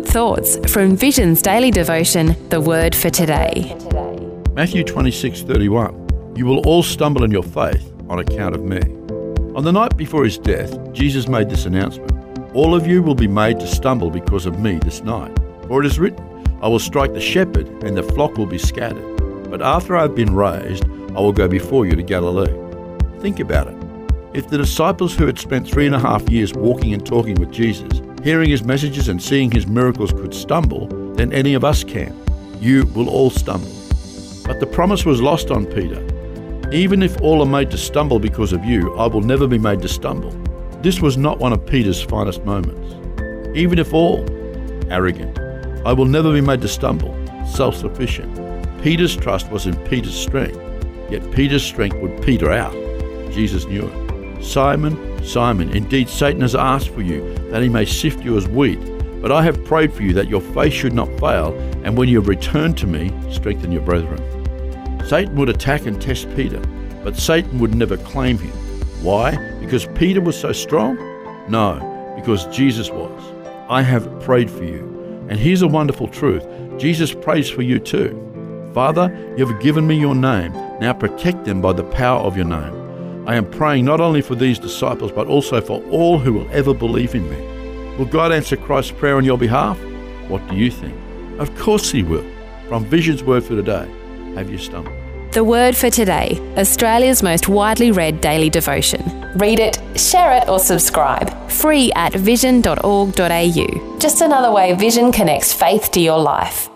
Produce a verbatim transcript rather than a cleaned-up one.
good thoughts from Vision's daily devotion, The Word for Today. Matthew twenty-six thirty-one. You will all stumble in your faith on account of me. On the night before his death, Jesus made this announcement. All of you will be made to stumble because of me this night. For it is written, I will strike the shepherd and the flock will be scattered. But after I have been raised, I will go before you to Galilee. Think about it. If the disciples who had spent three and a half years walking and talking with Jesus, hearing his messages and seeing his miracles could stumble, then any of us can. You will all stumble. But the promise was lost on Peter. Even if all are made to stumble because of you, I will never be made to stumble. This was not one of Peter's finest moments. Even if all, arrogant, I will never be made to stumble, self-sufficient. Peter's trust was in Peter's strength, yet Peter's strength would peter out. Jesus knew it. Simon, Simon, indeed Satan has asked for you, that he may sift you as wheat. But I have prayed for you that your faith should not fail, and when you have returned to me, strengthen your brethren. Satan would attack and test Peter, but Satan would never claim him. Why? Because Peter was so strong? No, because Jesus was. I have prayed for you. And here's a wonderful truth. Jesus prays for you too. Father, you have given me your name. Now protect them by the power of your name. I am praying not only for these disciples, but also for all who will ever believe in me. Will God answer Christ's prayer on your behalf? What do you think? Of course he will. From Vision's Word for Today, have you stumbled? The Word for Today, Australia's most widely read daily devotion. Read it, share it or subscribe. Free at vision dot org dot a u. Just another way Vision connects faith to your life.